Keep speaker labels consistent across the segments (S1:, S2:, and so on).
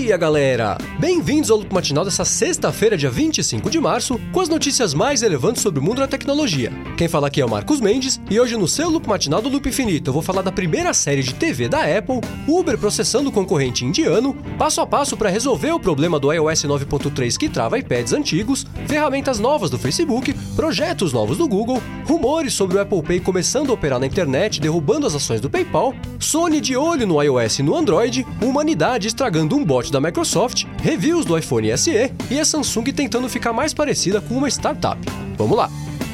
S1: dia, galera! Bem-vindos ao Loop Matinal dessa sexta-feira, dia 25 de março, com as notícias mais relevantes sobre o mundo da tecnologia. Quem fala aqui é o Marcos Mendes, e hoje no seu Loop Matinal do Loop Infinito eu vou falar da primeira série de TV da Apple, Uber processando o concorrente indiano, passo a passo para resolver o problema do iOS 9.3 que trava iPads antigos, ferramentas novas do Facebook, projetos novos do Google, rumores sobre o Apple Pay começando a operar na internet, derrubando as ações do PayPal, Sony de olho no iOS e no Android, humanidade estragando um bot da Microsoft, reviews do iPhone SE e a Samsung tentando ficar mais parecida com uma startup. Vamos lá!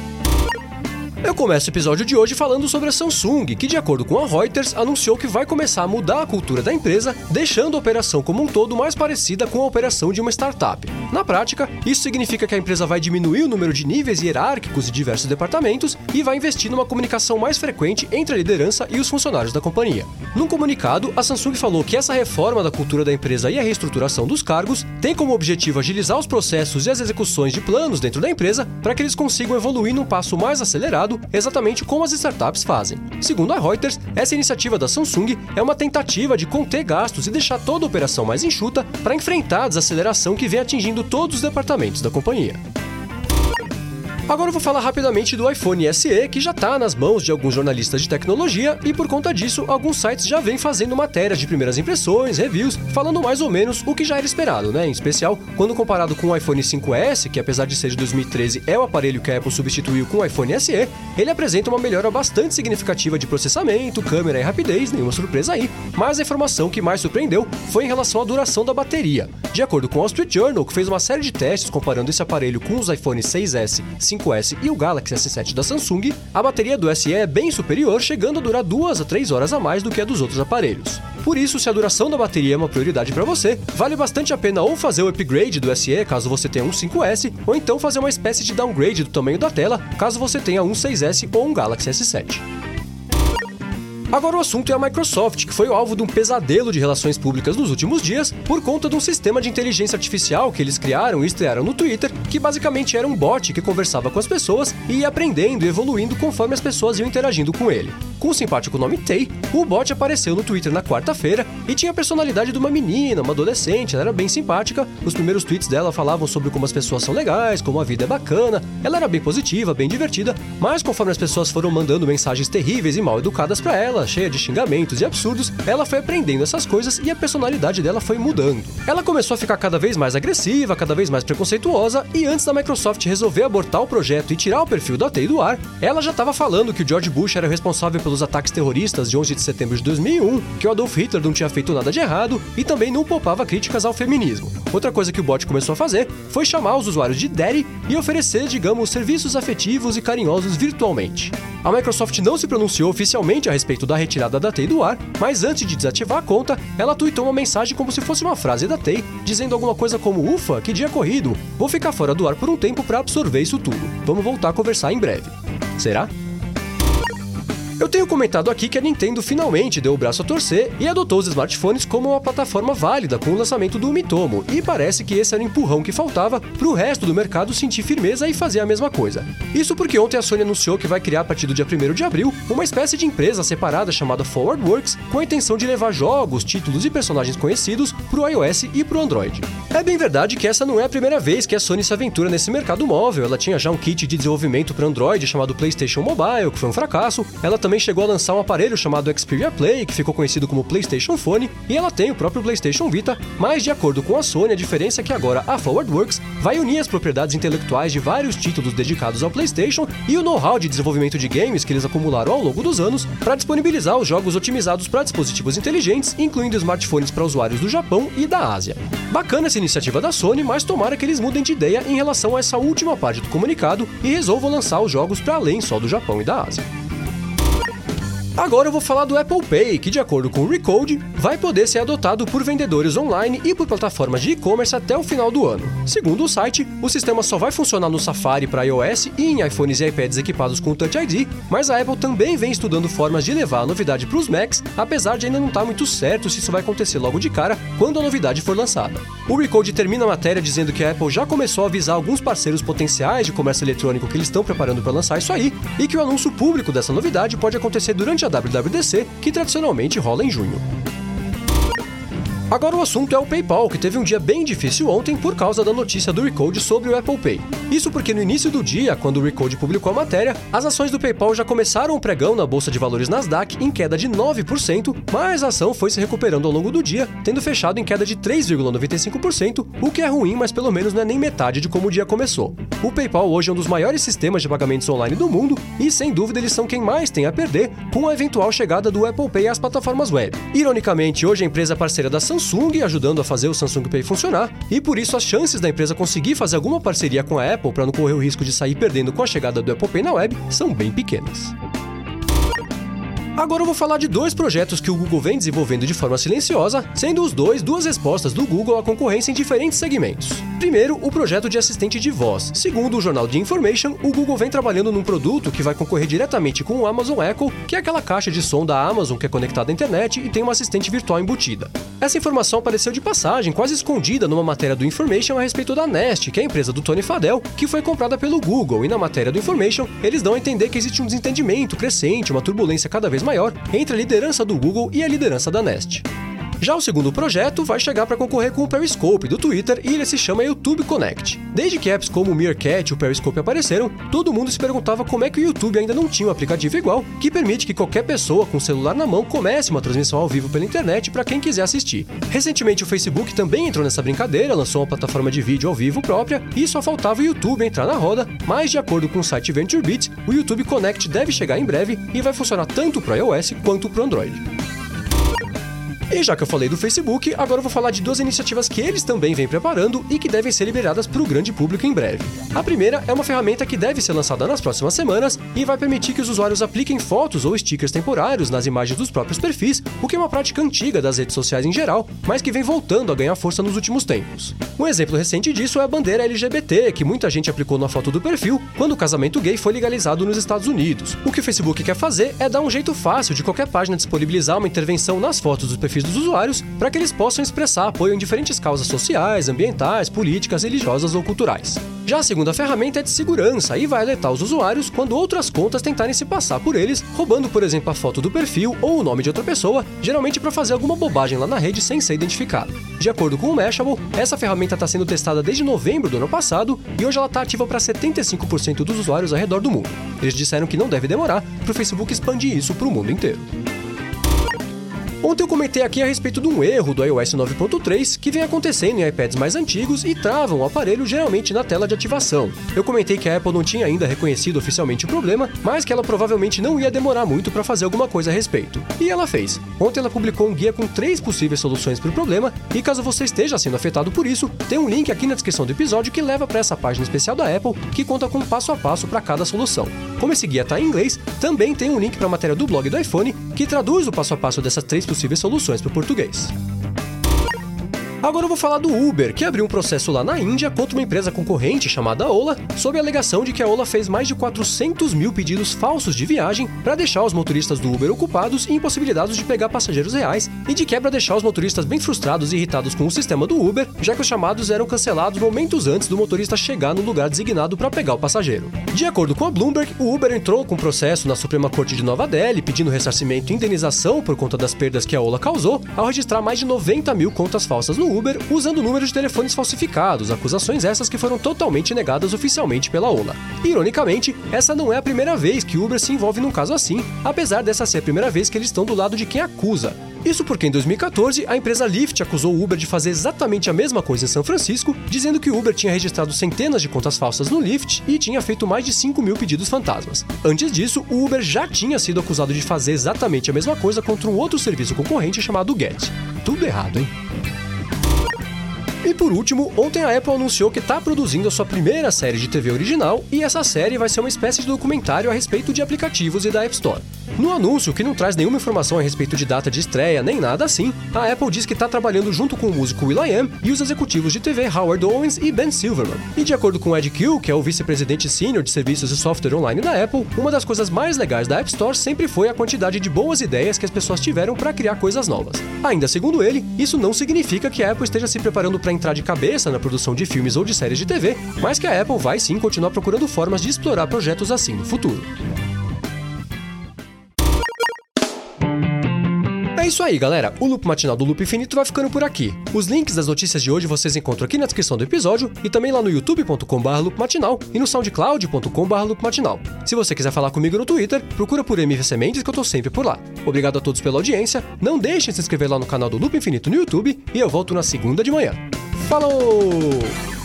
S1: Eu começo o episódio de hoje falando sobre a Samsung, que de acordo com a Reuters, anunciou que vai começar a mudar a cultura da empresa, deixando a operação como um todo mais parecida com a operação de uma startup. Na prática, isso significa que a empresa vai diminuir o número de níveis hierárquicos de diversos departamentos e vai investir numa comunicação mais frequente entre a liderança e os funcionários da companhia. Num comunicado, a Samsung falou que essa reforma da cultura da empresa e a reestruturação dos cargos tem como objetivo agilizar os processos e as execuções de planos dentro da empresa para que eles consigam evoluir num passo mais acelerado, exatamente como as startups fazem. Segundo a Reuters, essa iniciativa da Samsung é uma tentativa de conter gastos e deixar toda a operação mais enxuta para enfrentar a desaceleração que vem atingindo todos os departamentos da companhia. Agora eu vou falar rapidamente do iPhone SE, que já está nas mãos de alguns jornalistas de tecnologia e por conta disso, alguns sites já vêm fazendo matérias de primeiras impressões, reviews, falando mais ou menos o que já era esperado, né? Em especial, quando comparado com o iPhone 5S, que apesar de ser de 2013 é o aparelho que a Apple substituiu com o iPhone SE, ele apresenta uma melhora bastante significativa de processamento, câmera e rapidez, nenhuma surpresa aí, mas a informação que mais surpreendeu foi em relação à duração da bateria. De acordo com o Wall Street Journal, que fez uma série de testes comparando esse aparelho com os iPhone 6S, 5S e o Galaxy S7 da Samsung, a bateria do SE é bem superior, chegando a durar 2 a 3 horas a mais do que a dos outros aparelhos. Por isso, se a duração da bateria é uma prioridade para você, vale bastante a pena ou fazer o upgrade do SE caso você tenha um 5S, ou então fazer uma espécie de downgrade do tamanho da tela caso você tenha um 6S ou um Galaxy S7. Agora o assunto é a Microsoft, que foi o alvo de um pesadelo de relações públicas nos últimos dias por conta de um sistema de inteligência artificial que eles criaram e estrearam no Twitter, que basicamente era um bot que conversava com as pessoas e ia aprendendo e evoluindo conforme as pessoas iam interagindo com ele. Com o simpático nome Tay, o bot apareceu no Twitter na quarta-feira e tinha a personalidade de uma menina, uma adolescente, ela era bem simpática, os primeiros tweets dela falavam sobre como as pessoas são legais, como a vida é bacana, ela era bem positiva, bem divertida, mas conforme as pessoas foram mandando mensagens terríveis e mal educadas pra ela, cheia de xingamentos e absurdos, ela foi aprendendo essas coisas e a personalidade dela foi mudando. Ela começou a ficar cada vez mais agressiva, cada vez mais preconceituosa, e antes da Microsoft resolver abortar o projeto e tirar o perfil da Tay do ar, ela já estava falando que o George Bush era responsável pelos ataques terroristas de 11 de setembro de 2001, que o Adolf Hitler não tinha feito nada de errado e também não poupava críticas ao feminismo. Outra coisa que o bot começou a fazer foi chamar os usuários de Daddy e oferecer, digamos, serviços afetivos e carinhosos virtualmente. A Microsoft não se pronunciou oficialmente a respeito da retirada da Tay do ar, mas antes de desativar a conta, ela tweetou uma mensagem como se fosse uma frase da Tay, dizendo alguma coisa como: "Ufa, que dia corrido, vou ficar fora do ar por um tempo para absorver isso tudo. Vamos voltar a conversar em breve." Será? Eu tenho comentado aqui que a Nintendo finalmente deu o braço a torcer e adotou os smartphones como uma plataforma válida com o lançamento do Miitomo, e parece que esse era o empurrão que faltava para o resto do mercado sentir firmeza e fazer a mesma coisa. Isso porque ontem a Sony anunciou que vai criar a partir do dia 1º de abril uma espécie de empresa separada chamada ForwardWorks, com a intenção de levar jogos, títulos e personagens conhecidos para o iOS e para o Android. É bem verdade que essa não é a primeira vez que a Sony se aventura nesse mercado móvel. Ela tinha já um kit de desenvolvimento para Android chamado PlayStation Mobile, que foi um fracasso. Ela também chegou a lançar um aparelho chamado Xperia Play, que ficou conhecido como PlayStation Phone, e ela tem o próprio PlayStation Vita, mas de acordo com a Sony, a diferença é que agora a ForwardWorks vai unir as propriedades intelectuais de vários títulos dedicados ao PlayStation e o know-how de desenvolvimento de games que eles acumularam ao longo dos anos para disponibilizar os jogos otimizados para dispositivos inteligentes, incluindo smartphones para usuários do Japão e da Ásia. Bacana essa iniciativa da Sony, mas tomara que eles mudem de ideia em relação a essa última parte do comunicado e resolvam lançar os jogos para além só do Japão e da Ásia. Agora eu vou falar do Apple Pay, que de acordo com o Recode, vai poder ser adotado por vendedores online e por plataformas de e-commerce até o final do ano. Segundo o site, o sistema só vai funcionar no Safari para iOS e em iPhones e iPads equipados com o Touch ID, mas a Apple também vem estudando formas de levar a novidade para os Macs, apesar de ainda não estar muito certo se isso vai acontecer logo de cara quando a novidade for lançada. O Recode termina a matéria dizendo que a Apple já começou a avisar alguns parceiros potenciais de comércio eletrônico que eles estão preparando para lançar isso aí, e que o anúncio público dessa novidade pode acontecer durante a WWDC, que tradicionalmente rola em junho. Agora o assunto é o PayPal, que teve um dia bem difícil ontem por causa da notícia do Recode sobre o Apple Pay. Isso porque no início do dia, quando o Recode publicou a matéria, as ações do PayPal já começaram o pregão na Bolsa de Valores Nasdaq em queda de 9%, mas a ação foi se recuperando ao longo do dia, tendo fechado em queda de 3,95%, o que é ruim, mas pelo menos não é nem metade de como o dia começou. O PayPal hoje é um dos maiores sistemas de pagamentos online do mundo e, sem dúvida, eles são quem mais tem a perder com a eventual chegada do Apple Pay às plataformas web. Ironicamente, hoje a empresa é parceira da Samsung, ajudando a fazer o Samsung Pay funcionar, e por isso as chances da empresa conseguir fazer alguma parceria com a Apple para não correr o risco de sair perdendo com a chegada do Apple Pay na web são bem pequenas. Agora eu vou falar de dois projetos que o Google vem desenvolvendo de forma silenciosa, sendo os dois duas respostas do Google à concorrência em diferentes segmentos. Primeiro, o projeto de assistente de voz. Segundo o jornal The Information, o Google vem trabalhando num produto que vai concorrer diretamente com o Amazon Echo, que é aquela caixa de som da Amazon que é conectada à internet e tem uma assistente virtual embutida. Essa informação apareceu de passagem, quase escondida numa matéria do Information a respeito da Nest, que é a empresa do Tony Fadell, que foi comprada pelo Google, e na matéria do Information eles dão a entender que existe um desentendimento crescente, uma turbulência cada vez maior entre a liderança do Google e a liderança da Nest. Já o segundo projeto vai chegar para concorrer com o Periscope do Twitter e ele se chama YouTube Connect. Desde que apps como o Meerkat e o Periscope apareceram, todo mundo se perguntava como é que o YouTube ainda não tinha um aplicativo igual que permite que qualquer pessoa com o celular na mão comece uma transmissão ao vivo pela internet para quem quiser assistir. Recentemente o Facebook também entrou nessa brincadeira, lançou uma plataforma de vídeo ao vivo própria e só faltava o YouTube entrar na roda, mas de acordo com o site VentureBeat, o YouTube Connect deve chegar em breve e vai funcionar tanto para iOS quanto para Android. E já que eu falei do Facebook, agora eu vou falar de duas iniciativas que eles também vêm preparando e que devem ser liberadas para o grande público em breve. A primeira é uma ferramenta que deve ser lançada nas próximas semanas e vai permitir que os usuários apliquem fotos ou stickers temporários nas imagens dos próprios perfis, o que é uma prática antiga das redes sociais em geral, mas que vem voltando a ganhar força nos últimos tempos. Um exemplo recente disso é a bandeira LGBT, que muita gente aplicou na foto do perfil quando o casamento gay foi legalizado nos Estados Unidos. O que o Facebook quer fazer é dar um jeito fácil de qualquer página disponibilizar uma intervenção nas fotos dos perfis dos usuários para que eles possam expressar apoio em diferentes causas sociais, ambientais, políticas, religiosas ou culturais. Já a segunda ferramenta é de segurança e vai alertar os usuários quando outras contas tentarem se passar por eles, roubando, por exemplo, a foto do perfil ou o nome de outra pessoa, geralmente para fazer alguma bobagem lá na rede sem ser identificado. De acordo com o Mashable, essa ferramenta está sendo testada desde novembro do ano passado e hoje ela está ativa para 75% dos usuários ao redor do mundo. Eles disseram que não deve demorar para o Facebook expandir isso para o mundo inteiro. Ontem eu comentei aqui a respeito de um erro do iOS 9.3 que vem acontecendo em iPads mais antigos e travam o aparelho geralmente na tela de ativação. Eu comentei que a Apple não tinha ainda reconhecido oficialmente o problema, mas que ela provavelmente não ia demorar muito para fazer alguma coisa a respeito. E ela fez. Ontem ela publicou um guia com 3 possíveis soluções para o problema e caso você esteja sendo afetado por isso, tem um link aqui na descrição do episódio que leva para essa página especial da Apple que conta com um passo a passo para cada solução. Como esse guia está em inglês, também tem um link para a matéria do blog do iPhone que traduz o passo a passo dessas 3 possíveis soluções para o português. Agora eu vou falar do Uber, que abriu um processo lá na Índia contra uma empresa concorrente chamada Ola, sob a alegação de que a Ola fez mais de 400 mil pedidos falsos de viagem para deixar os motoristas do Uber ocupados e impossibilitados de pegar passageiros reais, e de quebra deixar os motoristas bem frustrados e irritados com o sistema do Uber, já que os chamados eram cancelados momentos antes do motorista chegar no lugar designado para pegar o passageiro. De acordo com a Bloomberg, o Uber entrou com processo na Suprema Corte de Nova Delhi pedindo ressarcimento e indenização por conta das perdas que a Ola causou ao registrar mais de 90 mil contas falsas no Uber usando números de telefones falsificados, acusações essas que foram totalmente negadas oficialmente pela Ola. Ironicamente, essa não é a primeira vez que o Uber se envolve num caso assim, apesar dessa ser a primeira vez que eles estão do lado de quem acusa. Isso porque em 2014, a empresa Lyft acusou o Uber de fazer exatamente a mesma coisa em São Francisco, dizendo que o Uber tinha registrado centenas de contas falsas no Lyft e tinha feito mais de 5 mil pedidos fantasmas. Antes disso, o Uber já tinha sido acusado de fazer exatamente a mesma coisa contra um outro serviço concorrente chamado Get. Tudo errado, hein? E por último, ontem a Apple anunciou que está produzindo a sua primeira série de TV original e essa série vai ser uma espécie de documentário a respeito de aplicativos e da App Store. No anúncio, que não traz nenhuma informação a respeito de data de estreia nem nada assim, a Apple diz que está trabalhando junto com o músico will.i.am e os executivos de TV Howard Owens e Ben Silverman. E de acordo com Ed Kuehl, que é o vice-presidente sênior de serviços e software online da Apple, uma das coisas mais legais da App Store sempre foi a quantidade de boas ideias que as pessoas tiveram para criar coisas novas. Ainda segundo ele, isso não significa que a Apple esteja se preparando para entrar de cabeça na produção de filmes ou de séries de TV, mas que a Apple vai sim continuar procurando formas de explorar projetos assim no futuro. É isso aí, galera. O Loop Matinal do Loop Infinito vai ficando por aqui. Os links das notícias de hoje vocês encontram aqui na descrição do episódio e também lá no youtube.com/loopmatinal e no soundcloud.com/loopmatinal. Se você quiser falar comigo no Twitter, procura por MVC Mendes que eu tô sempre por lá. Obrigado a todos pela audiência, não deixem de se inscrever lá no canal do Loop Infinito no YouTube e eu volto na segunda de manhã. Falou!